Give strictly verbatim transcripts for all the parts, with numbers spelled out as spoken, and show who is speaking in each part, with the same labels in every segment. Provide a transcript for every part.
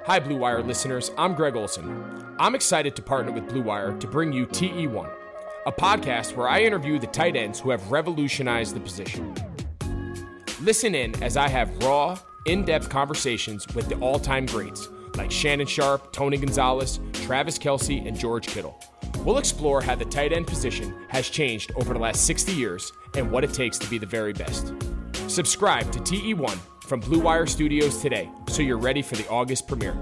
Speaker 1: Hi, Blue Wire listeners. I'm Greg Olson. I'm excited to partner with Blue Wire to bring you T E one, a podcast where I interview the tight ends who have revolutionized the position. Listen in as I have raw, in-depth conversations with the all-time greats like Shannon Sharpe, Tony Gonzalez, Travis Kelce, and George Kittle. We'll explore how the tight end position has changed over the last sixty years and what it takes to be the very best. Subscribe to T E one from Blue Wire Studios today, so you're ready for the August premiere.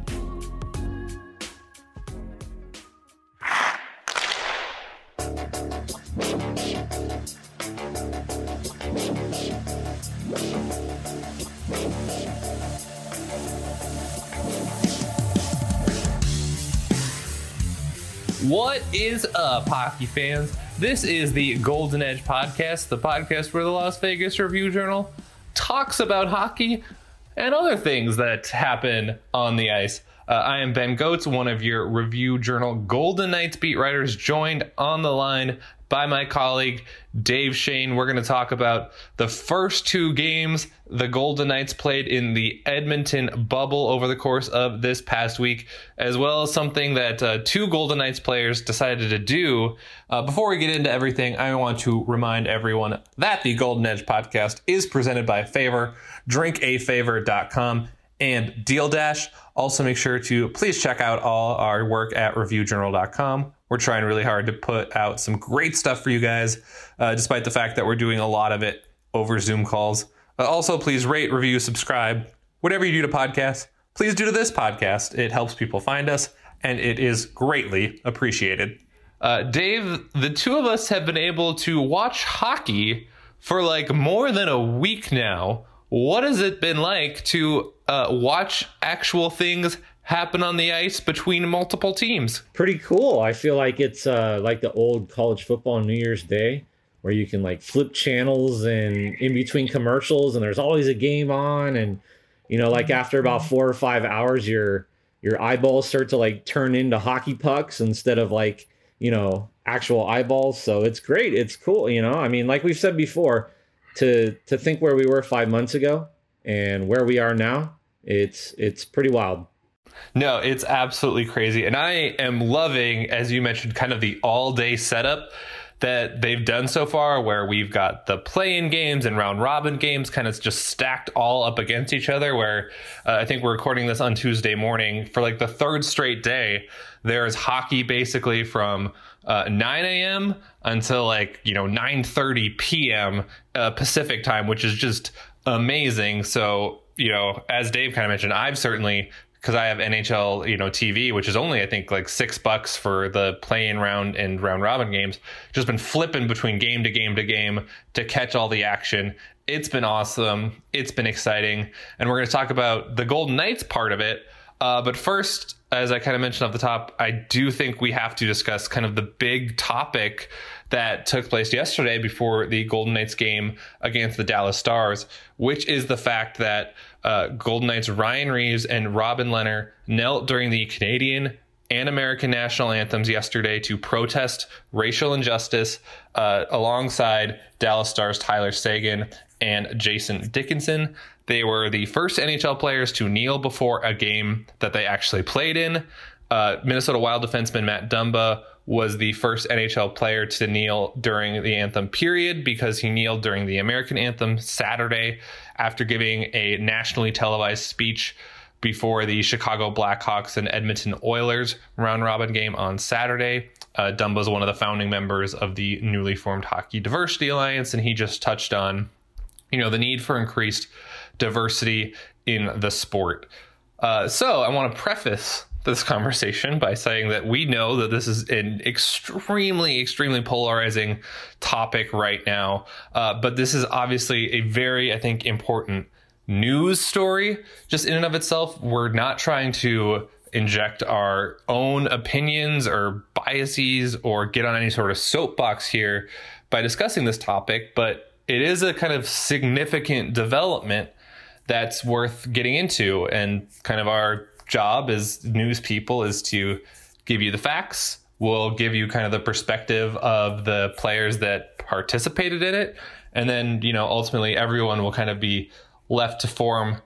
Speaker 2: What is up, hockey fans? This is the Golden Edge Podcast, the podcast where the Las Vegas Review-Journal talks about hockey and other things that happen on the ice. Uh, I am Ben Goetz, one of your Review-Journal Golden Knights beat writers, joined on the line by my colleague Dave Shane. We're going to talk about the first two games the Golden Knights played in the Edmonton bubble over the course of this past week, as well as something that uh, two Golden Knights players decided to do. Uh, before we get into everything, I want to remind everyone that the Golden Edge podcast is presented by Favor, drink a favor dot com, and Deal Dash. Also, make sure to please check out all our work at review journal dot com. We're trying really hard to put out some great stuff for you guys, uh, despite the fact that we're doing a lot of it over Zoom calls. Uh, also, please rate, review, subscribe. Whatever you do to podcasts, please do to this podcast. It helps people find us, and it is greatly appreciated. Uh, Dave, the two of us have been able to watch hockey for like more than a week now. What has it been like to uh, watch actual things happen on the ice between multiple teams?
Speaker 3: Pretty cool. I feel like it's uh, like the old college football New Year's Day, where you can like flip channels and in between commercials, and there's always a game on. And, you know, like after about four or five hours, your your eyeballs start to like turn into hockey pucks instead of like, you know, actual eyeballs. So it's great. It's cool. You know, I mean, like we've said before, to to think where we were five months ago and where we are now, it's it's pretty wild.
Speaker 2: No, it's absolutely crazy. And I am loving, as you mentioned, kind of the all-day setup that they've done so far, where we've got the play-in games and round-robin games kind of just stacked all up against each other, where uh, I think we're recording this on Tuesday morning. For like the third straight day, there's hockey basically from uh, nine a.m. until like, you know, nine thirty p.m. Uh, Pacific time, which is just amazing. So, you know, as Dave kind of mentioned, I've certainly, because I have N H L, you know, T V, which is only, I think, like six bucks for the play-in round and round robin games, just been flipping between game to game to game to catch all the action. It's been awesome. It's been exciting. And we're going to talk about the Golden Knights part of it. Uh, but first, as I kind of mentioned off the top, I do think we have to discuss kind of the big topic that took place yesterday before the Golden Knights game against the Dallas Stars, which is the fact that uh, Golden Knights Ryan Reaves and Robin Lehner knelt during the Canadian and American national anthems yesterday to protest racial injustice uh, alongside Dallas Stars Tyler Seguin and Jason Dickinson. They were the first N H L players to kneel before a game that they actually played in. Uh, Minnesota Wild defenseman Matt Dumba was the first N H L player to kneel during the anthem period, because he kneeled during the American anthem Saturday after giving a nationally televised speech before the Chicago Blackhawks and Edmonton Oilers round-robin game on Saturday. Uh, Dumba is one of the founding members of the newly formed Hockey Diversity Alliance, and he just touched on, you know, the need for increased diversity in the sport. Uh, so I want to preface this conversation by saying that we know that this is an extremely, extremely polarizing topic right now. Uh, but this is obviously a very, I think, important news story just in and of itself. We're not trying to inject our own opinions or biases or get on any sort of soapbox here by discussing this topic, but it is a kind of significant development that's worth getting into. And kind of our job as news people is to give you the facts. We'll give you kind of the perspective of the players that participated in it. And then, you know, ultimately everyone will kind of be left to form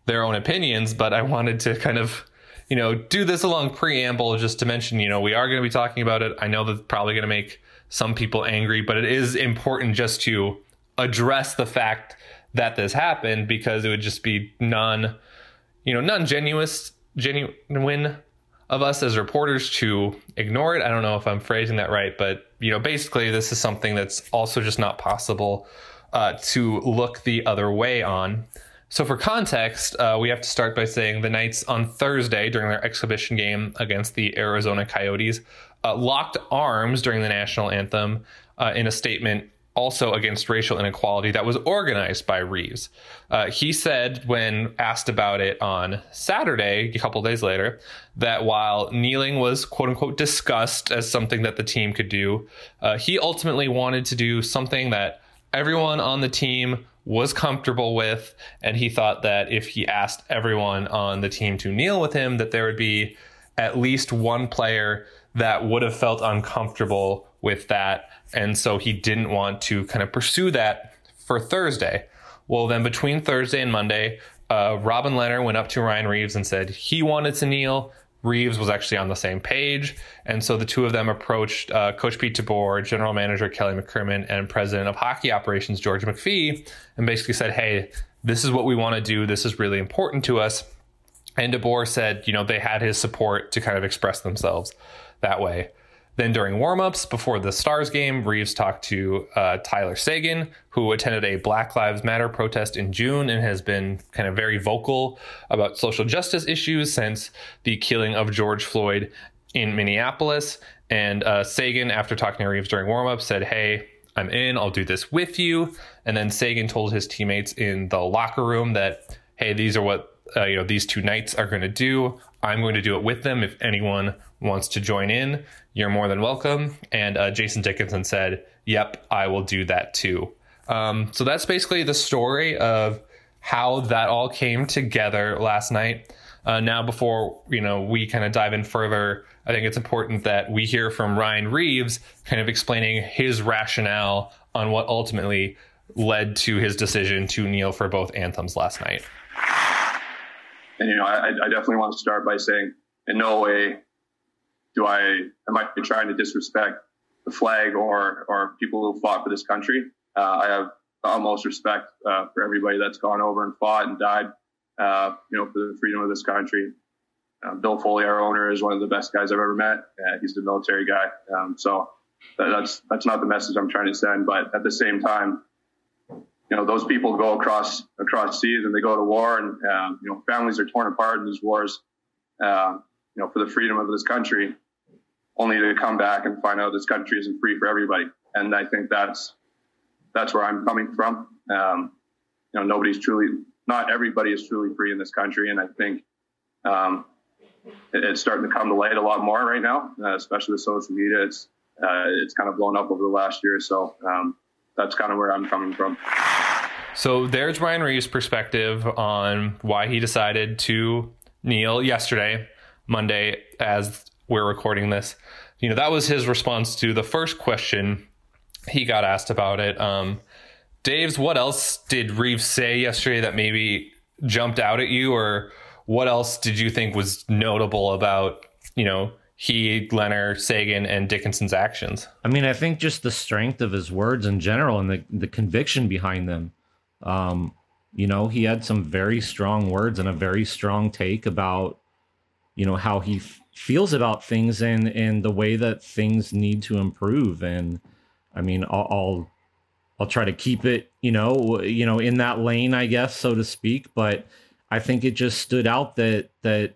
Speaker 2: their own opinions, but I wanted to kind of, you know, do this along preamble just to mention, you know, we are going to be talking about it. I know that's probably going to make some people angry, but it is important just to address the fact that this happened, because it would just be non, you know, non-genuine, genuine of us as reporters to ignore it. I don't know if I'm phrasing that right, but, you know, basically this is something that's also just not possible uh, to look the other way on. So for context, uh, we have to start by saying the Knights on Thursday during their exhibition game against the Arizona Coyotes uh, locked arms during the national anthem uh, in a statement also against racial inequality that was organized by Reeves. Uh, he said, when asked about it on Saturday, a couple days later, that while kneeling was quote unquote discussed as something that the team could do, uh, he ultimately wanted to do something that everyone on the team was comfortable with. And he thought that if he asked everyone on the team to kneel with him, that there would be at least one player that would have felt uncomfortable with that. And so he didn't want to kind of pursue that for Thursday. Well, then between Thursday and Monday, uh, Robin Lehner went up to Ryan Reeves and said he wanted to kneel. Reeves was actually on the same page. And so the two of them approached uh, Coach Pete DeBoer, General Manager Kelly McCrimmon, and President of Hockey Operations George McPhee, and basically said, hey, this is what we want to do. This is really important to us. And DeBoer said, you know, they had his support to kind of express themselves that way. Then during warmups before the Stars game, Reeves talked to uh, Tyler Seguin, who attended a Black Lives Matter protest in June and has been kind of very vocal about social justice issues since the killing of George Floyd in Minneapolis. And uh, Seguin, after talking to Reeves during warmups, said, hey, I'm in, I'll do this with you. And then Seguin told his teammates in the locker room that, hey, these are what uh, you know these two Knights are going to do. I'm going to do it with them. If anyone wants to join in, you're more than welcome. And uh, Jason Dickinson said, yep, I will do that too. Um, so that's basically the story of how that all came together last night. Uh, now, before you know, we kind of dive in further, I think it's important that we hear from Ryan Reeves kind of explaining his rationale on what ultimately led to his decision to kneel for both anthems last night.
Speaker 4: And, you know, I, I definitely want to start by saying in no way do I, am I trying to disrespect the flag or, or people who fought for this country. Uh, I have utmost respect uh, for everybody that's gone over and fought and died, uh, you know, for the freedom of this country. Uh, Bill Foley, our owner, is one of the best guys I've ever met. Uh, he's a military guy. Um, so that, that's, that's not the message I'm trying to send. But at the same time, you know, those people go across, across seas and they go to war, and, um, you know, families are torn apart in these wars, uh, you know, for the freedom of this country, only to come back and find out this country isn't free for everybody. And I think that's, that's where I'm coming from. Um, you know, nobody's truly, not everybody is truly free in this country. And I think, um, it, it's starting to come to light a lot more right now, uh, especially with social media. It's, uh, it's kind of blown up over the last year. So, um, that's kind of where I'm coming from.
Speaker 2: So there's Ryan Reeves' perspective on why he decided to kneel yesterday, Monday, as we're recording this. You know, that was his response to the first question he got asked about it. Um, Daves, what else did Reeves say yesterday that maybe jumped out at you, or what else did you think was notable about, you know, he, Lehner, Seguin, and Dickinson's actions?
Speaker 3: I mean, I think just the strength of his words in general and the, the conviction behind them. Um, you know, he had some very strong words and a very strong take about, you know, how he f- feels about things and, and the way that things need to improve. And I mean, I'll, I'll, I'll try to keep it, you know, you know, in that lane, I guess, so to speak. But I think it just stood out that, that,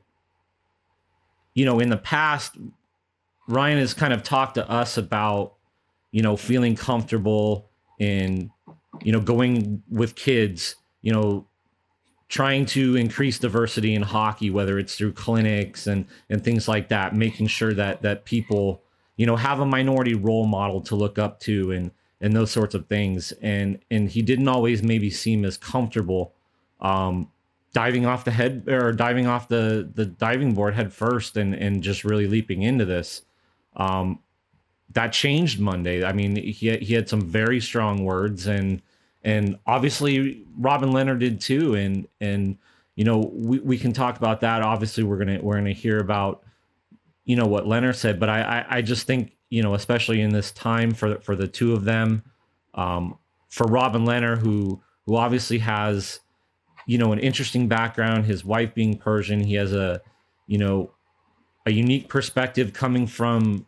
Speaker 3: you know, in the past, Ryan has kind of talked to us about, you know, feeling comfortable in, you know, going with kids, you know, trying to increase diversity in hockey, whether it's through clinics and, and things like that, making sure that, that people, you know, have a minority role model to look up to and, and those sorts of things. And, and he didn't always maybe seem as comfortable, um, diving off the head or diving off the, the diving board head first and, and just really leaping into this. Um, that changed Monday. I mean, he had, he had some very strong words, and, and obviously Robin Lehner did too. And, and, you know, we, we can talk about that. Obviously, we're gonna we're gonna hear about, you know, what Lehner said, but I, I I just think, you know, especially in this time for for the two of them, um, for Robin Lehner, who who obviously has, you know, an interesting background, his wife being Persian, he has a, you know, a unique perspective coming from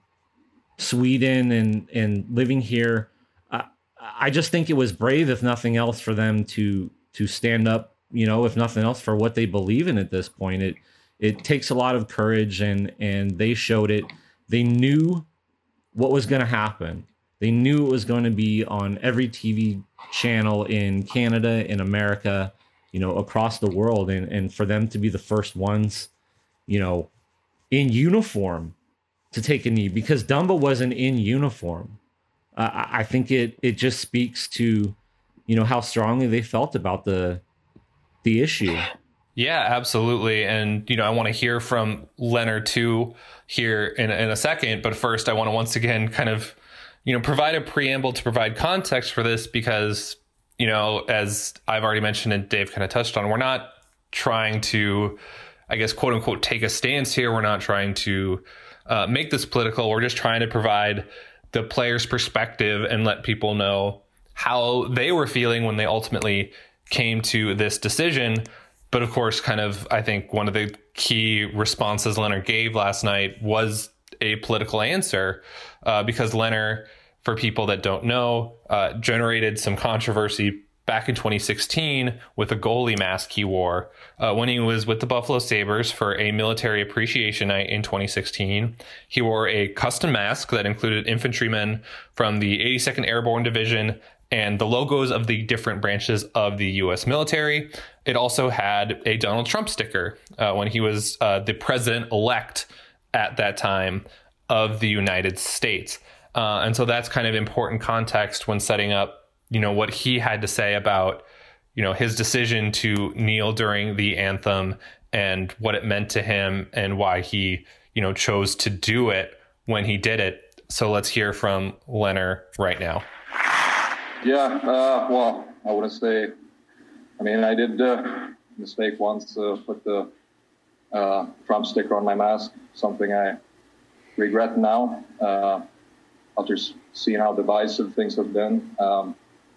Speaker 3: Sweden and and living here. Uh, I just think it was brave, if nothing else, for them to to stand up, you know, if nothing else, for what they believe in at this point. It it takes a lot of courage, and and they showed it. They knew what was going to happen. They knew it was going to be on every T V channel in Canada, in America, you know, across the world, and and for them to be the first ones, you know, in uniform to take a knee, because Dumba wasn't in uniform. Uh, I think it it just speaks to, you know, how strongly they felt about the the issue.
Speaker 2: Yeah, absolutely. And, you know, I want to hear from Lehner too here in, in a second. But first, I want to once again kind of, you know, provide a preamble to provide context for this, because, you know, as I've already mentioned and Dave kind of touched on, we're not trying to, I guess, quote unquote, take a stance here. We're not trying to uh, make this political. We're just trying to provide the player's perspective and let people know how they were feeling when they ultimately came to this decision. But of course, kind of, I think one of the key responses Lehner gave last night was a political answer, uh, because Lehner, for people that don't know, uh, generated some controversy back in twenty sixteen with a goalie mask he wore uh, when he was with the Buffalo Sabres for a military appreciation night in twenty sixteen. He wore a custom mask that included infantrymen from the eighty-second Airborne Division and the logos of the different branches of the U S military. It also had a Donald Trump sticker uh, when he was uh, the president-elect at that time of the United States. Uh, and so that's kind of important context when setting up, you know, what he had to say about, you know, his decision to kneel during the anthem and what it meant to him and why he, you know, chose to do it when he did it. So let's hear from Lehner right now.
Speaker 5: Yeah, uh, well, I wouldn't say, I mean, I did uh, mistake once, uh, put the uh, Trump sticker on my mask, something I regret now, uh, after seeing how divisive things have been. Um,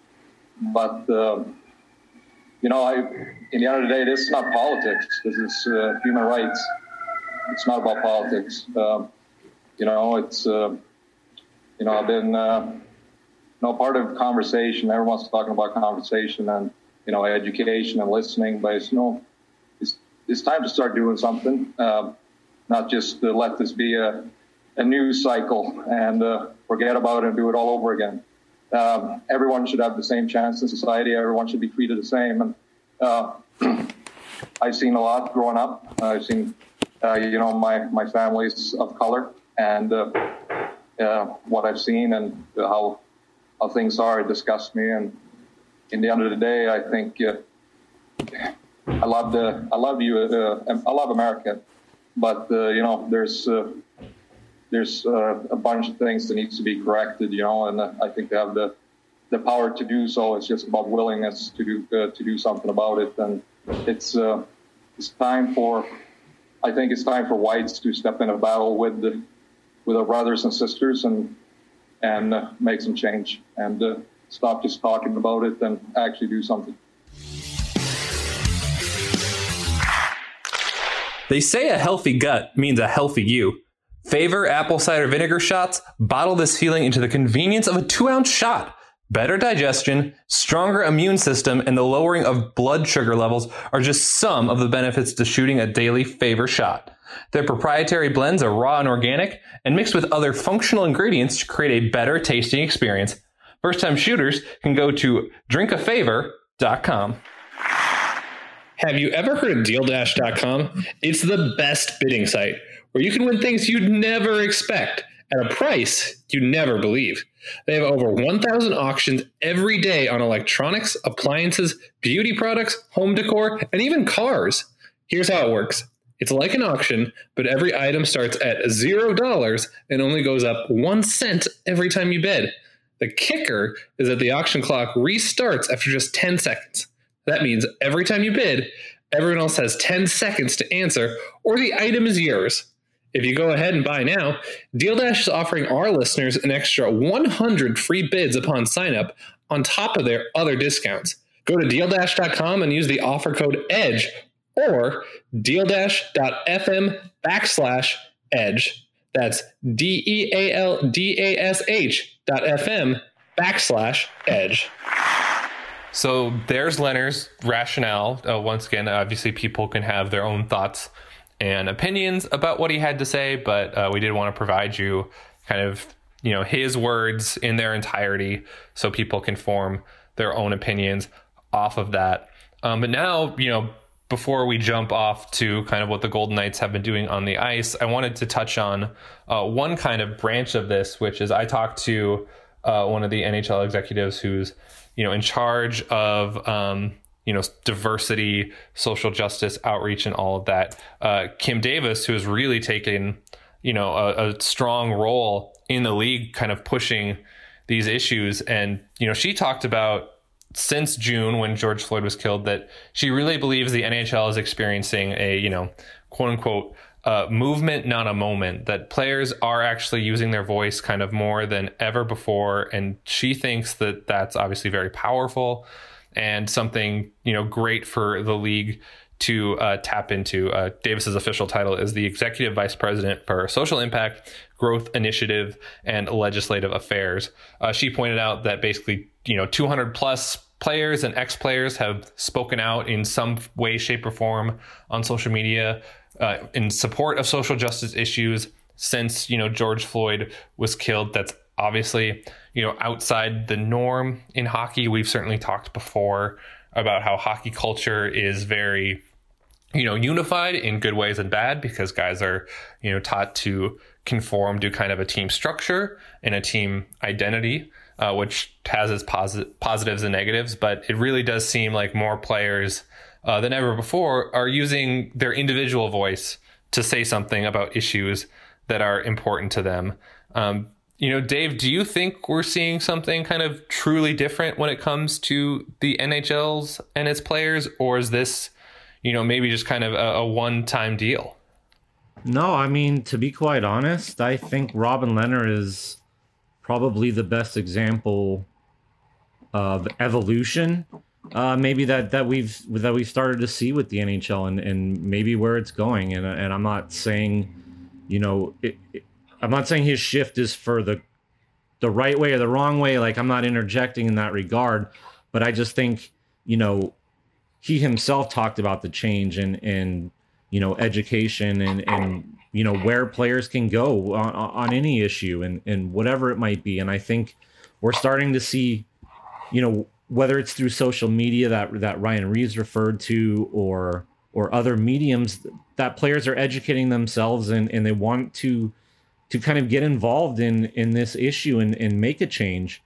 Speaker 5: but, uh, you know, I, in the end of the day, this is not politics. This is uh, human rights. It's not about politics. Um, you know, it's, uh, you know, I've been... Uh, No, part of conversation, everyone's talking about conversation and, you know, education and listening, but it's, you know, it's, it's time to start doing something, uh, not just uh, let this be a, a news cycle and uh, forget about it and do it all over again. Um, everyone should have the same chance in society. Everyone should be treated the same. And uh, I've seen a lot growing up. I've seen, uh, you know, my, my family's of color, and uh, uh, what I've seen and how how things are, it disgusts me. And in the end of the day, I think uh, I love the, I love you, uh, I love America, but uh, you know, there's uh, there's uh, a bunch of things that needs to be corrected, you know, and uh, I think they have the the power to do so. It's just about willingness to do uh, to do something about it, and it's uh, it's time for, I think it's time for whites to step in a battle with the, with our brothers and sisters and. and uh, make some change and uh, stop just talking about it and actually do something.
Speaker 2: They say a healthy gut means a healthy you. Favor apple cider vinegar shots bottle this feeling into the convenience of a two-ounce shot. Better digestion, stronger immune system, and the lowering of blood sugar levels are just some of the benefits to shooting a daily Favor shot. Their proprietary blends are raw and organic and mixed with other functional ingredients to create a better tasting experience. First-time shooters can go to drink a favor dot com.
Speaker 6: Have you ever heard of deal dash dot com? It's the best bidding site where you can win things you'd never expect at a price you never believe. They have over one thousand auctions every day on electronics, appliances, beauty products, home decor, and even cars. Here's how it works. It's like an auction, but every item starts at zero dollars and only goes up one cent every time you bid. The kicker is that the auction clock restarts after just ten seconds. That means every time you bid, Everyone else has ten seconds to answer, or the item is yours. If you go ahead and buy now, DealDash is offering our listeners an extra one hundred free bids upon sign-up on top of their other discounts. Go to deal dash dot com and use the offer code EDGE or dealdash.fm backslash EDGE. That's D-E-A-L-D-A-S-H dot F-M backslash EDGE.
Speaker 2: So there's Leonard's rationale. Uh, once again, obviously people can have their own thoughts and opinions about what he had to say, but uh, we did want to provide you kind of, you know, his words in their entirety so people can form their own opinions off of that. Um, but now, you know, before we jump off to kind of what the Golden Knights have been doing on the ice, I wanted to touch on uh, one kind of branch of this, which is I talked to uh, one of the N H L executives who's, you know, in charge of, um, you know, diversity, social justice, outreach, and all of that. Uh, Kim Davis, who has really taken, you know, a, a strong role in the league, kind of pushing these issues. And, you know, she talked about since June when George Floyd was killed, that she really believes the N H L is experiencing a, you know, quote unquote, uh, movement, not a moment, that players are actually using their voice kind of more than ever before. And she thinks that that's obviously very powerful and something, you know, great for the league to uh, tap into. Uh, Davis's official title is the Executive Vice President for Social Impact, Growth Initiative, and Legislative Affairs. Uh, she pointed out that basically, you know, two hundred plus players and ex-players have spoken out in some way, shape, or form on social media uh, in support of social justice issues since, you know, George Floyd was killed. That's obviously, you know, outside the norm in hockey. We've certainly talked before about how hockey culture is very, you know, unified in good ways and bad, because guys are, you know, taught to conform to kind of a team structure and a team identity, uh, which has its posit- positives and negatives. But it really does seem like more players uh, than ever before are using their individual voice to say something about issues that are important to them. Um, you know, Dave, do you think we're seeing something kind of truly different when it comes to the N H L's and its players, or is this, you know, maybe just kind of a, a one-time deal?
Speaker 3: No, I mean, to be quite honest, I think Robin Lehner is probably the best example of evolution, uh, maybe that, that we've that we've started to see with the N H L, and, and maybe where it's going. And and I'm not saying, you know, it, it, I'm not saying his shift is for the the right way or the wrong way. Like, I'm not interjecting in that regard, but I just think, you know, he himself talked about the change and and you know, education and and you know, where players can go on, on any issue and and whatever it might be. And I think we're starting to see, you know, whether it's through social media that that Ryan Reeves referred to, or or other mediums, that players are educating themselves and and they want to to kind of get involved in in this issue and and make a change.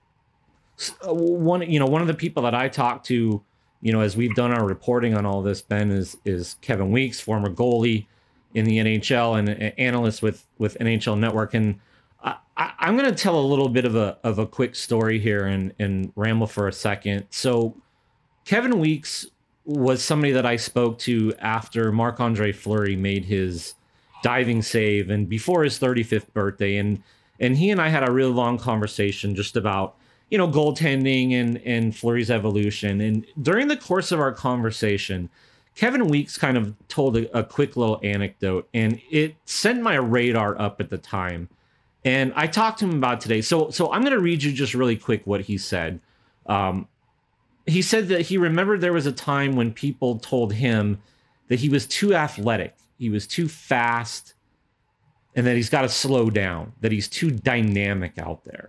Speaker 3: One, you know, one of the people that I talked to, you know, as we've done our reporting on all this, Ben, is is Kevin Weeks, former goalie in the N H L and an analyst with with N H L Network. And I, I, I'm going to tell a little bit of a of a quick story here and and ramble for a second. So Kevin Weeks was somebody that I spoke to after Marc-Andre Fleury made his diving save and before his thirty-fifth birthday, and and he and I had a really long conversation just about, you know, goaltending and and Fleury's evolution. And during the course of our conversation, Kevin Weeks kind of told a, a quick little anecdote, and it sent my radar up at the time. And I talked to him about today. So so I'm going to read you just really quick what he said. Um, he said that he remembered there was a time when people told him that he was too athletic, he was too fast, and that he's got to slow down, that he's too dynamic out there.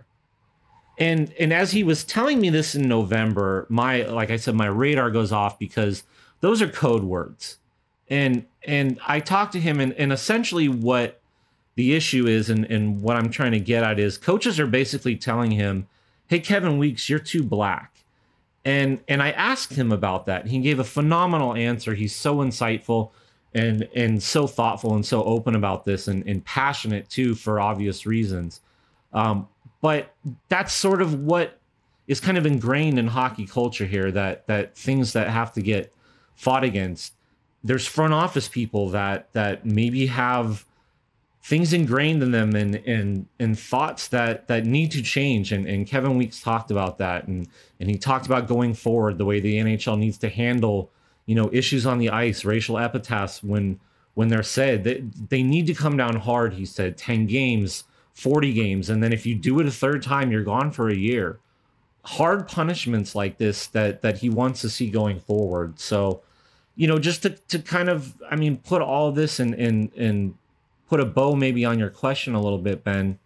Speaker 3: And and as he was telling me this in November, my, like I said, my radar goes off, because those are code words. And and I talked to him, and, and essentially what the issue is, and, and what I'm trying to get at is, coaches are basically telling him, hey, Kevin Weeks, you're too black. And and I asked him about that. He gave a phenomenal answer. He's so insightful and and so thoughtful and so open about this, and, and passionate too, for obvious reasons. Um, but that's sort of what is kind of ingrained in hockey culture here, that that things that have to get fought against. there's front office people that that maybe have things ingrained in them and and and thoughts that that need to change. And, and Kevin Weeks talked about that, and and he talked about going forward the way the N H L needs to handle, you know, issues on the ice, racial epithets when when they're said. They, they need to come down hard, he said. ten games, forty games, and then if you do it a third time, you're gone for a year. Hard punishments like this that that he wants to see going forward. So, you know, just to, to kind of, I mean, put all of this and and and put a bow maybe on your question a little bit, Ben.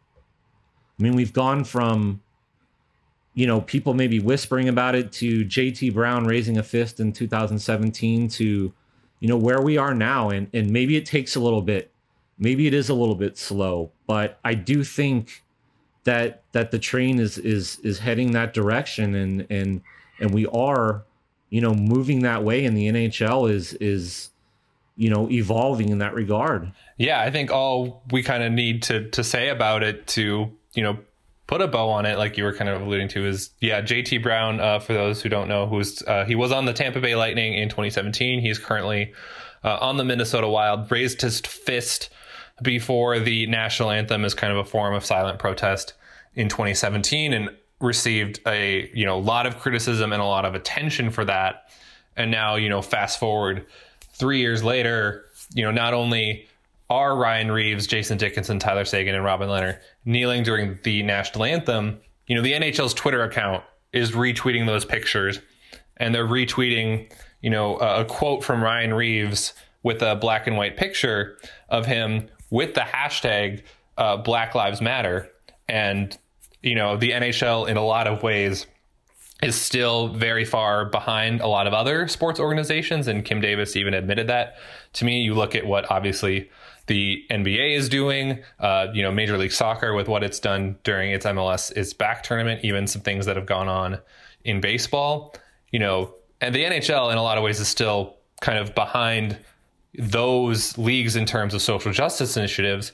Speaker 3: I mean, we've gone from, you know, people maybe whispering about it to J T Brown raising a fist in two thousand seventeen to, you know, where we are now. And, and maybe it takes a little bit, maybe it is a little bit slow, but I do think that, that the train is, is, is heading that direction. And, and, and we are, you know, moving that way, and the N H L is, is, you know, evolving in that regard.
Speaker 2: Yeah, I think all we kind of need to to say about it to, you know, put a bow on it, like you were kind of alluding to, is, yeah, J T Brown, uh, for those who don't know, who's uh, he was on the Tampa Bay Lightning in twenty seventeen. He's currently uh, on the Minnesota Wild, raised his fist before the national anthem as kind of a form of silent protest in twenty seventeen, and received a, you know, lot of criticism and a lot of attention for that. And now, you know, fast forward three years later, you know, not only are Ryan Reeves, Jason Dickinson, Tyler Seguin, and Robin Lehner kneeling during the national anthem, you know, the N H L's Twitter account is retweeting those pictures, and they're retweeting, you know, a, a quote from Ryan Reeves with a black and white picture of him with the hashtag uh, Black Lives Matter. And, you know, the N H L in a lot of ways is still very far behind a lot of other sports organizations. And Kim Davis even admitted that to me. You look at what obviously the N B A is doing, uh, you know, Major League Soccer with what it's done during its M L S Is Back tournament, even some things that have gone on in baseball, you know, and the N H L in a lot of ways is still kind of behind those leagues in terms of social justice initiatives.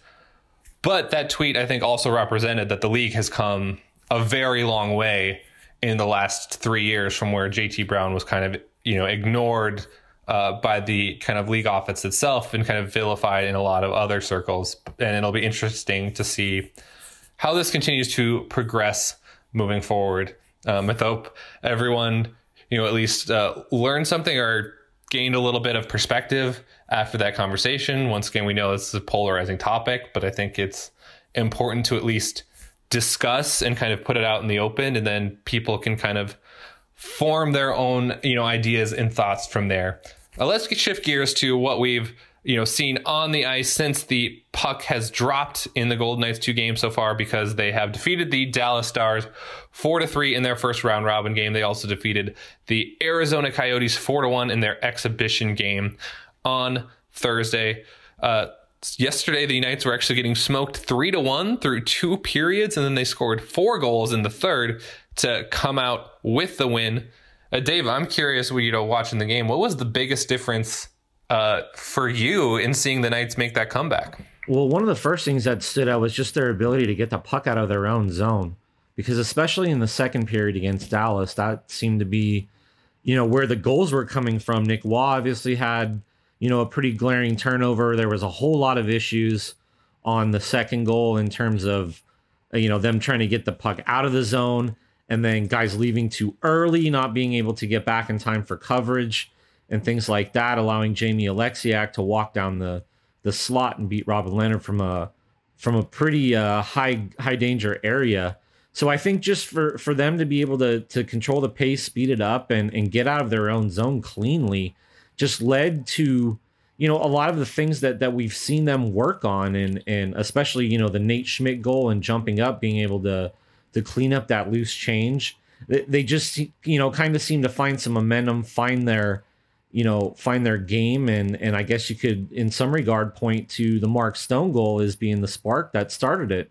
Speaker 2: But that tweet, I think, also represented that the league has come a very long way in the last three years from where J T Brown was kind of, you know, ignored uh, by the kind of league office itself and kind of vilified in a lot of other circles. And it'll be interesting to see how this continues to progress moving forward. Um, I hope everyone, you know, at least uh, learned something or gained a little bit of perspective after that conversation. Once again, we know this is a polarizing topic, but I think it's important to at least discuss and kind of put it out in the open, and then people can kind of form their own, you know, ideas and thoughts from there. Uh, let's shift gears to what we've, you know, seen on the ice since the puck has dropped in the Golden Knights two games so far, because they have defeated the Dallas Stars four to three in their first round robin game. They also defeated the Arizona Coyotes four to one in their exhibition game on Thursday. Uh, Yesterday, the Unites were actually getting smoked three to one through two periods, and then they scored four goals in the third to come out with the win. Uh, Dave, I'm curious, you know, watching the game, what was the biggest difference uh, for you in seeing the Knights make that comeback?
Speaker 3: Well, one of the first things that stood out was just their ability to get the puck out of their own zone, because especially in the second period against Dallas, that seemed to be, you know, where the goals were coming from. Nick Waugh obviously had, you know, a pretty glaring turnover. There was a whole lot of issues on the second goal in terms of, you know, them trying to get the puck out of the zone, and then guys leaving too early, not being able to get back in time for coverage and things like that, allowing Jamie Alexiak to walk down the, the slot and beat Robin Lehner from a from a pretty uh, high high danger area. So I think just for, for them to be able to to control the pace, speed it up, and, and get out of their own zone cleanly just led to, you know, a lot of the things that, that we've seen them work on, and, and especially, you know, the Nate Schmidt goal and jumping up, being able to, to clean up that loose change. They, they just, you know, kind of seem to find some momentum, find their, you know, find their game. And, and I guess you could, in some regard, point to the Mark Stone goal as being the spark that started it.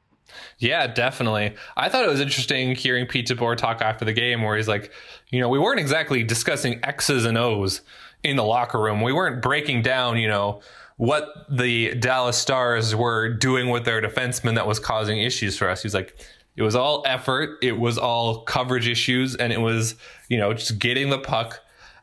Speaker 2: Yeah, definitely. I thought it was interesting hearing Pete DeBoer talk after the game, where he's like, you know, we weren't exactly discussing X's and O's in the locker room. We weren't breaking down, you know, what the Dallas Stars were doing with their defensemen that was causing issues for us. He's like, it was all effort. It was all coverage issues. And it was, you know, just getting the puck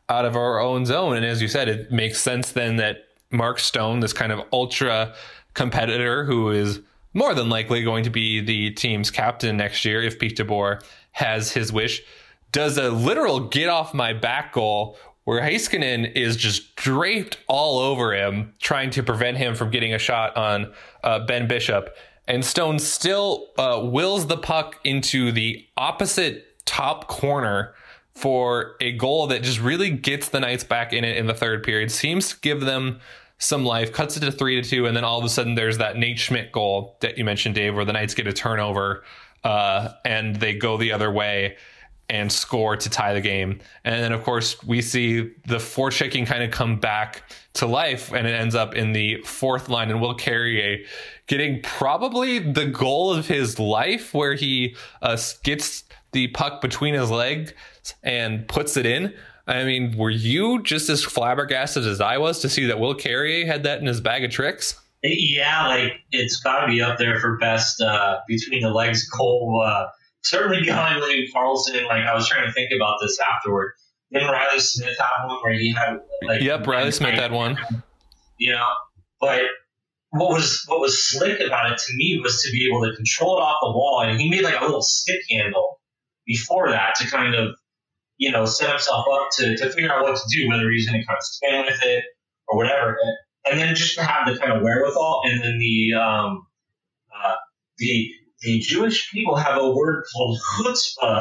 Speaker 2: out of our own zone. And as you said, it makes sense then that Mark Stone, this kind of ultra competitor who is more than likely going to be the team's captain next year if Pete DeBoer has his wish, does a literal get off my back goal where Heiskanen is just draped all over him, trying to prevent him from getting a shot on uh, Ben Bishop. And Stone still uh, wills the puck into the opposite top corner for a goal that just really gets the Knights back in it in the third period, seems to give them some life, cuts it to three to two, and then all of a sudden there's that Nate Schmidt goal that you mentioned, Dave, where the Knights get a turnover uh, and they go the other way and score to tie the game. And then, of course, we see the forechecking kind of come back to life, and it ends up in the fourth line, and Will Carrier getting probably the goal of his life, where he uh, gets the puck between his legs and puts it in. I mean, were you just as flabbergasted as I was to see that Will Carrier had that in his bag of tricks?
Speaker 7: Yeah, like, it's got to be up there for best uh, between the legs goal. Uh, certainly behind William Karlsson. Like, I was trying to think about this afterward. Then Riley Smith had one where he had like.
Speaker 2: Yep, Riley Smith had one.
Speaker 7: You know, but what was what was slick about it to me was to be able to control it off the wall, and he made like a little stick handle before that to kind of, you know, set himself up to, to figure out what to do, whether he's going to kind of spin with it or whatever. And then just to have the kind of wherewithal. And then the um, uh, the the Jewish people have a word called chutzpah.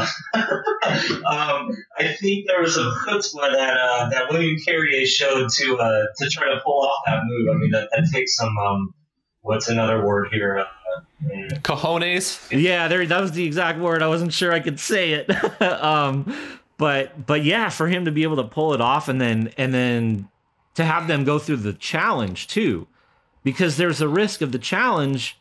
Speaker 7: um, I think there was some chutzpah that uh, that William Carrier showed to uh, to try to pull off that move. I mean, that, that takes some um, what's another word here? Uh,
Speaker 2: Cojones.
Speaker 3: Yeah, there. That was the exact word. I wasn't sure I could say it. um, but but yeah, for him to be able to pull it off, and then and then to have them go through the challenge too, because there's a risk of the challenge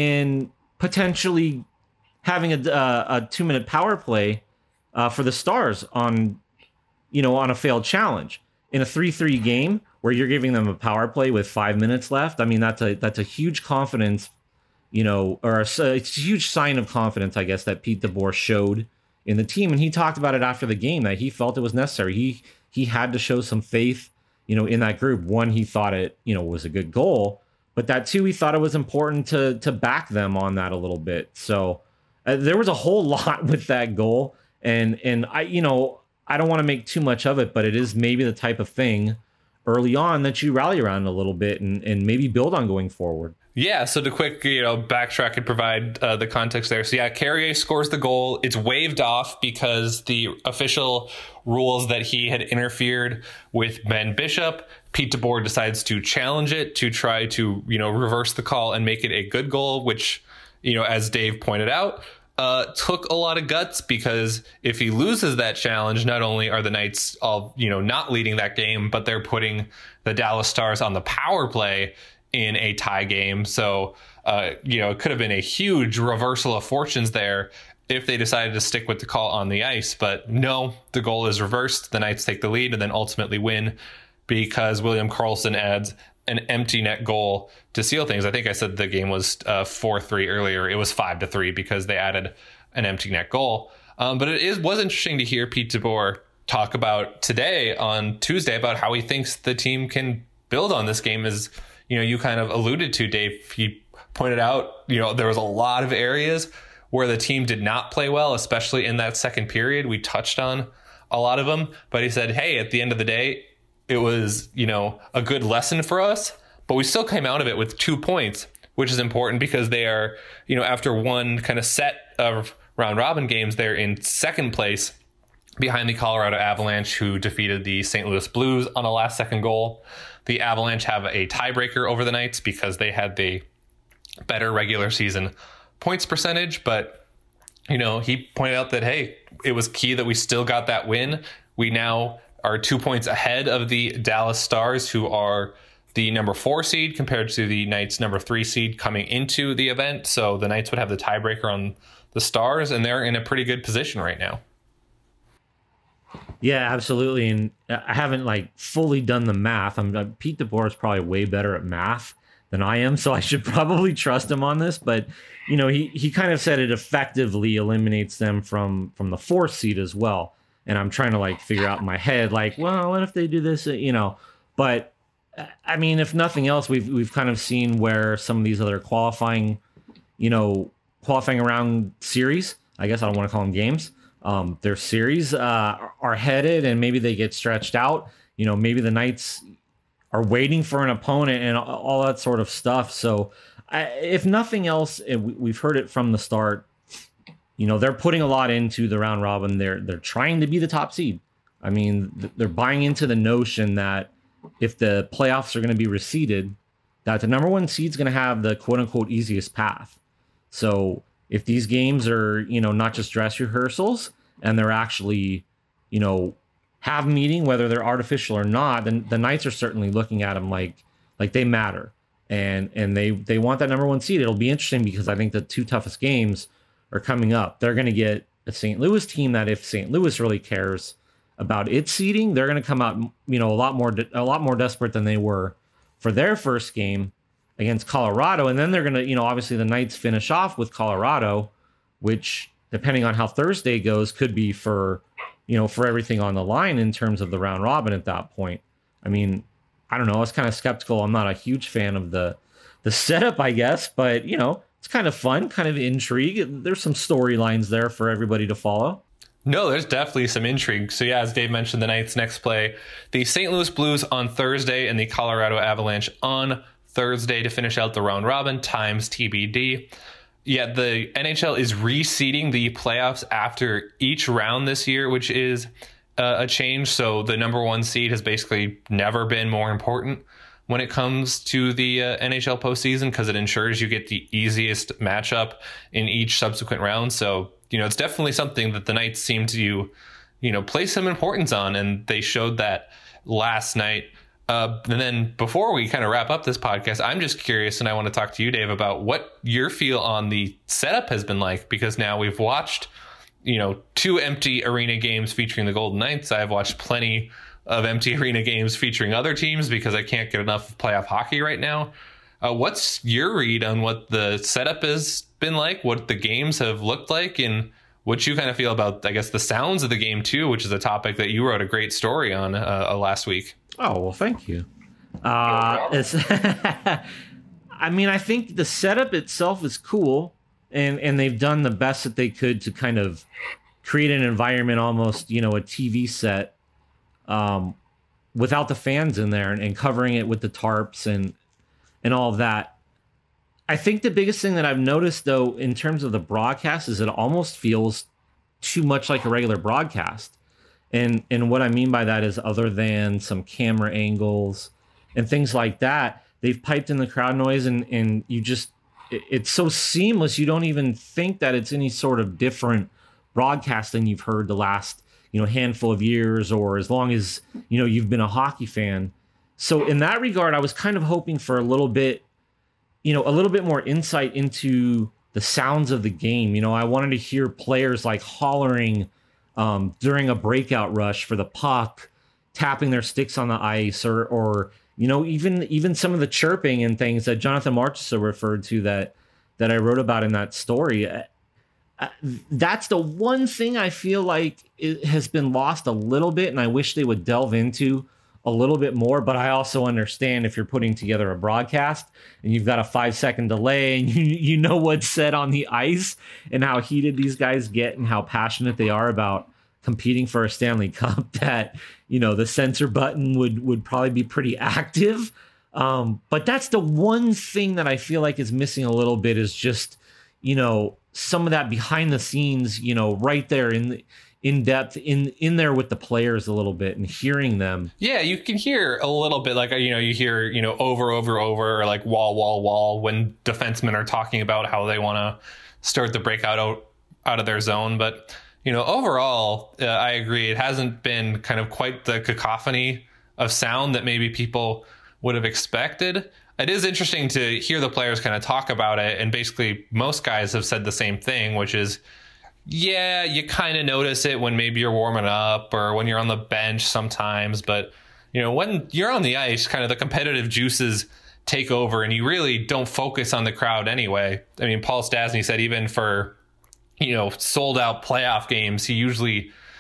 Speaker 3: in potentially having a, uh, a two minute power play uh, for the Stars on, you know, on a failed challenge in a three three game where you're giving them a power play with five minutes left. I mean, that's a that's a huge confidence, you know, or a, it's a huge sign of confidence, I guess, that Pete DeBoer showed in the team. And he talked about it after the game that he felt it was necessary. He he had to show some faith, you know, in that group. One, he thought it, you know, was a good goal. But that too, he thought it was important to to back them on that a little bit. So uh, there was a whole lot with that goal, and and I, you know, I don't want to make too much of it, but it is maybe the type of thing early on that you rally around a little bit and and maybe build on going forward.
Speaker 2: Yeah, so to quick, you know, backtrack and provide uh, the context there. So yeah, Carrier scores the goal. It's waved off because the official rules that he had interfered with Ben Bishop. Pete DeBoer decides to challenge it to try to, you know, reverse the call and make it a good goal, which, you know, as Dave pointed out, uh, took a lot of guts, because if he loses that challenge, not only are the Knights all, you know, not leading that game, but they're putting the Dallas Stars on the power play in a tie game. So, uh, you know, it could have been a huge reversal of fortunes there if they decided to stick with the call on the ice. But no, the goal is reversed. The Knights take the lead and then ultimately win because William Karlsson adds an empty net goal to seal things. I think I said the game was uh, four three earlier. It was five to three because they added an empty net goal. Um, but it is was interesting to hear Pete DeBoer talk about today on Tuesday about how he thinks the team can build on this game. As you know, you kind of alluded to, Dave. He pointed out, you know, there was a lot of areas where the team did not play well, especially in that second period. We touched on a lot of them, but he said, hey, at the end of the day, it was, you know, a good lesson for us, but we still came out of it with two points, which is important because they are, you know, after one kind of set of round robin games, they're in second place behind the Colorado Avalanche, who defeated the Saint Louis Blues on a last second goal. The Avalanche have a tiebreaker over the Knights because they had the better regular season points percentage. But, you know, he pointed out that, hey, it was key that we still got that win. We now are two points ahead of the Dallas Stars, who are the number four seed compared to the Knights number three seed coming into the event. So the Knights would have the tiebreaker on the Stars, and they're in a pretty good position right now.
Speaker 3: Yeah, absolutely. And I haven't like fully done the math. I'm uh, Pete DeBoer is probably way better at math than I am, so I should probably trust him on this. But you know, he he kind of said it effectively eliminates them from from the fourth seed as well. and I'm trying to like figure out in my head, like, well, what if they do this, you know? But I mean, if nothing else, we've we've kind of seen where some of these other qualifying, you know, qualifying around series, I guess I don't want to call them games, um, their series uh, are headed, and maybe they get stretched out. You know, maybe the Knights are waiting for an opponent and all that sort of stuff. So I, if nothing else, we've heard it from the start. You know, they're putting a lot into the round robin. They're they're trying to be the top seed. I mean, they're buying into the notion that if the playoffs are going to be reseeded, that the number one seed is going to have the quote unquote easiest path. So if these games are, you know, not just dress rehearsals and they're actually, you know, have meaning, whether they're artificial or not, then the Knights are certainly looking at them like like they matter. And and they they want that number one seed. It'll be interesting because I think the two toughest games are coming up. They're going to get a Saint Louis team that, if Saint Louis really cares about its seeding, they're going to come out, you know, a lot more a lot more desperate than they were for their first game against Colorado. And then they're going to, you know, obviously the Knights finish off with Colorado, which, depending on how Thursday goes, could be for, you know, for everything on the line in terms of the round robin at that point. I mean, I don't know. I was kind of skeptical. I'm not a huge fan of the the setup, I guess, but, you know, it's kind of fun, kind of intrigue. There's some storylines there for everybody to follow.
Speaker 2: No, there's definitely some intrigue. So yeah, as Dave mentioned, the Knights next play the Saint Louis Blues on Thursday and the Colorado Avalanche on Thursday to finish out the round robin, times T B D. Yeah, the N H L is reseeding the playoffs after each round this year, which is uh, a change. So the number one seed has basically never been more important when it comes to the uh, N H L postseason, because it ensures you get the easiest matchup in each subsequent round. So, you know, it's definitely something that the Knights seem to, you know, place some importance on, and they showed that last night. Uh, and then before we kind of wrap up this podcast, I'm just curious, and I want to talk to you, Dave, about what your feel on the setup has been like, because now we've watched, you know, two empty arena games featuring the Golden Knights. I've watched plenty of empty arena games featuring other teams because I can't get enough of playoff hockey right now. Uh, what's your read on what the setup has been like, what the games have looked like, and what you kind of feel about, I guess, the sounds of the game too, which is a topic that you wrote a great story on uh, last week.
Speaker 3: Oh, well, thank you. Uh, it's I mean, I think the setup itself is cool, and, and they've done the best that they could to kind of create an environment, almost, you know, a T V set, um, without the fans in there, and, and covering it with the tarps and and all of that. I think the biggest thing that I've noticed, though, in terms of the broadcast, is it almost feels too much like a regular broadcast. And and what I mean by that is, other than some camera angles and things like that, they've piped in the crowd noise, and, and you just, it, it's so seamless, you don't even think that it's any sort of different broadcast than you've heard the last, you know, handful of years, or as long as, you know, you've been a hockey fan. So in that regard, I was kind of hoping for a little bit, you know, a little bit more insight into the sounds of the game. You know, I wanted to hear players like hollering um, during a breakout rush for the puck, tapping their sticks on the ice, or, or you know, even even some of the chirping and things that Jonathan Marchessault referred to that that I wrote about in that story. Uh, that's the one thing I feel like it has been lost a little bit, and I wish they would delve into a little bit more. But I also understand if you're putting together a broadcast and you've got a five second delay, and you, you know what's said on the ice and how heated these guys get and how passionate they are about competing for a Stanley Cup, that, you know, the censor button would, would probably be pretty active. Um, but that's the one thing that I feel like is missing a little bit, is just, you know, some of that behind the scenes, you know, right there in the, in depth in in there with the players a little bit, and hearing them.
Speaker 2: Yeah, you can hear a little bit, like, you know, you hear, you know, over, over, over, or like wall, wall, wall, when defensemen are talking about how they want to start the breakout out, out of their zone. But, you know, overall, uh, I agree. It hasn't been kind of quite the cacophony of sound that maybe people would have expected. It is interesting to hear the players kind of talk about it. And basically most guys have said the same thing, which is, yeah, you kind of notice it when maybe you're warming up or when you're on the bench sometimes. But, you know, when you're on the ice, kind of the competitive juices take over, and you really don't focus on the crowd anyway. I mean, Paul Stastny said even for, you know, sold out playoff games, he usually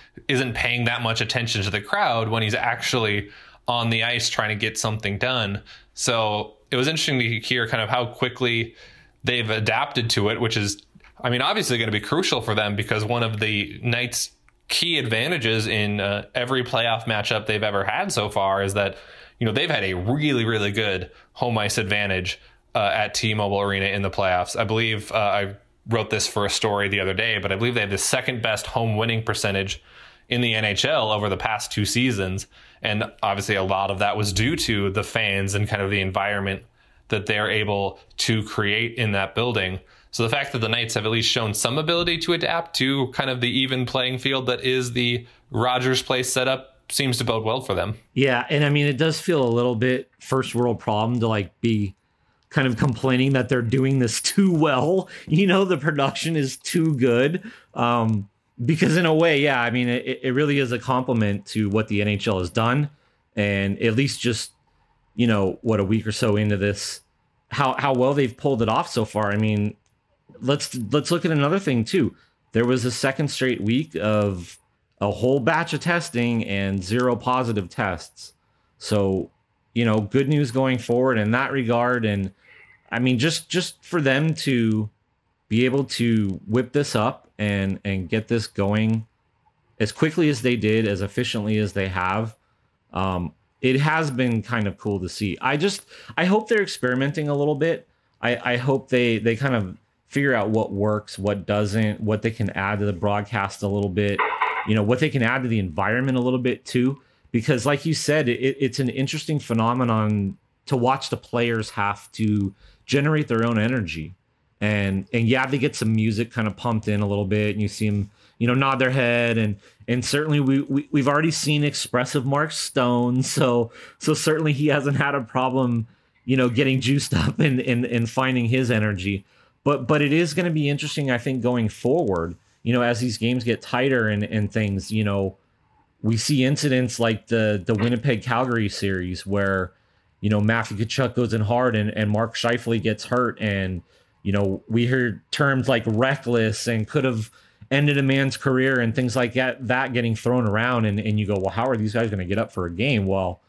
Speaker 2: isn't paying that much attention to the crowd when he's actually on the ice trying to get something done. So it was interesting to hear kind of how quickly they've adapted to it, which is, I mean, obviously going to be crucial for them, because one of the Knights' key advantages in uh, every playoff matchup they've ever had so far is that, you know, they've had a really, really good home ice advantage uh, at T-Mobile Arena in the playoffs. I believe uh, I wrote this for a story the other day, but I believe they have the second best home winning percentage in the N H L over the past two seasons. And obviously a lot of that was due to the fans and kind of the environment that they're able to create in that building. So the fact that the Knights have at least shown some ability to adapt to kind of the even playing field that is the Rogers Place setup seems to bode well for them.
Speaker 3: Yeah, and I mean, it does feel a little bit first world problem to like be kind of complaining that they're doing this too well. You know, the production is too good. Um, because in a way, yeah, I mean, it, it really is a compliment to what the N H L has done. And at least just, you know, what, a week or so into this, how how well they've pulled it off so far. I mean, let's let's look at another thing too. There was a second straight week of a whole batch of testing and zero positive tests. So, you know, good news going forward in that regard. And I mean, just just for them to be able to whip this up and and get this going as quickly as they did, as efficiently as they have, um, it has been kind of cool to see. I just I hope they're experimenting a little bit. I, I hope they they kind of figure out what works, what doesn't, what they can add to the broadcast a little bit, you know, what they can add to the environment a little bit too. Because like you said, it, it's an interesting phenomenon to watch the players have to generate their own energy. And and yeah, they get some music kind of pumped in a little bit, and you see them, you know, nod their head, and and certainly we, we we've already seen expressive Mark Stone, so so certainly he hasn't had a problem, you know, getting juiced up and and, and finding his energy. But but it is going to be interesting, I think, going forward, you know, as these games get tighter and and things, you know, we see incidents like the the Winnipeg Calgary series where, you know, Matthew Tkachuk goes in hard and and Mark Scheifele gets hurt, and you know, we heard terms like reckless and could have ended a man's career and things like that, that getting thrown around. And, and you go, well, how are these guys going to get up for a game? Well,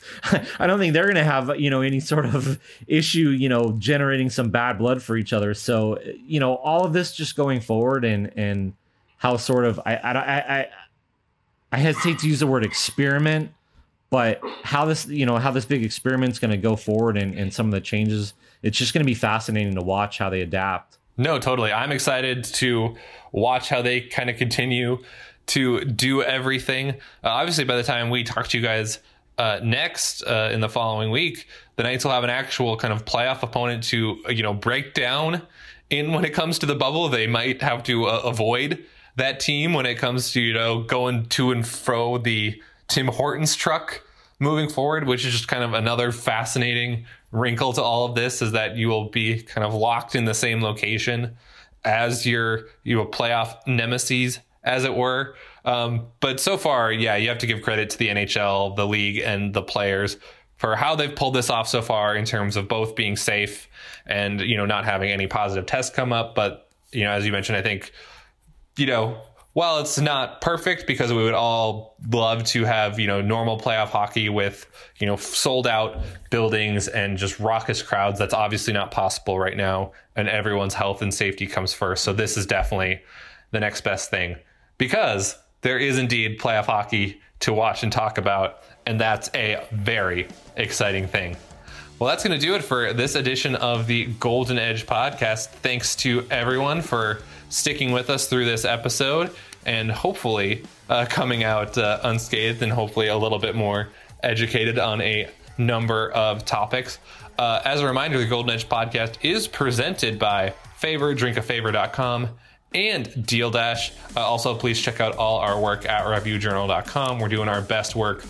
Speaker 3: I don't think they're going to have, you know, any sort of issue, you know, generating some bad blood for each other. So, you know, all of this just going forward and, and how sort of, I, I, I, I hesitate to use the word experiment, but how this, you know, how this big experiment's going to go forward and, and some of the changes, it's just going to be fascinating to watch how they adapt.
Speaker 2: No, totally. I'm excited to watch how they kind of continue to do everything. Uh, obviously, by the time we talk to you guys uh, next uh, in the following week, the Knights will have an actual kind of playoff opponent to, you know, break down in when it comes to the bubble. They might have to uh, avoid that team when it comes to, you know, going to and fro the Tim Hortons truck moving forward, which is just kind of another fascinating wrinkle to all of this, is that you will be kind of locked in the same location as your you know playoff nemesis, as it were. Um, but so far, yeah, you have to give credit to the N H L, the league, and the players for how they've pulled this off so far in terms of both being safe and, you know, not having any positive tests come up. But, you know, as you mentioned, I think, you know, while it's not perfect, because we would all love to have, you know, normal playoff hockey with, you know, sold out buildings and just raucous crowds, that's obviously not possible right now. And everyone's health and safety comes first. So this is definitely the next best thing, because there is indeed playoff hockey to watch and talk about. And that's a very exciting thing. Well, that's going to do it for this edition of the Golden Edge podcast. Thanks to everyone for sticking with us through this episode, and hopefully uh, coming out uh, unscathed and hopefully a little bit more educated on a number of topics. Uh, as a reminder, the Golden Edge podcast is presented by Favor, drink a favor dot com, and Deal Dash. Uh, also, please check out all our work at review journal dot com. We're doing our best work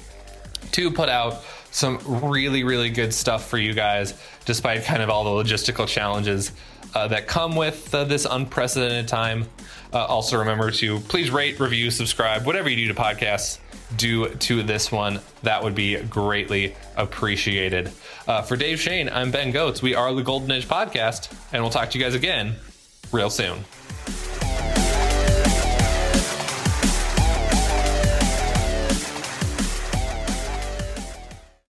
Speaker 2: to put out some really, really good stuff for you guys, despite kind of all the logistical challenges uh, that come with uh, this unprecedented time. Uh, also, remember to please rate, review, subscribe, whatever you do to podcasts, do to this one. That would be greatly appreciated. Uh, for Dave Shane, I'm Ben Goetz. We are the Golden Edge podcast, and we'll talk to you guys again real soon.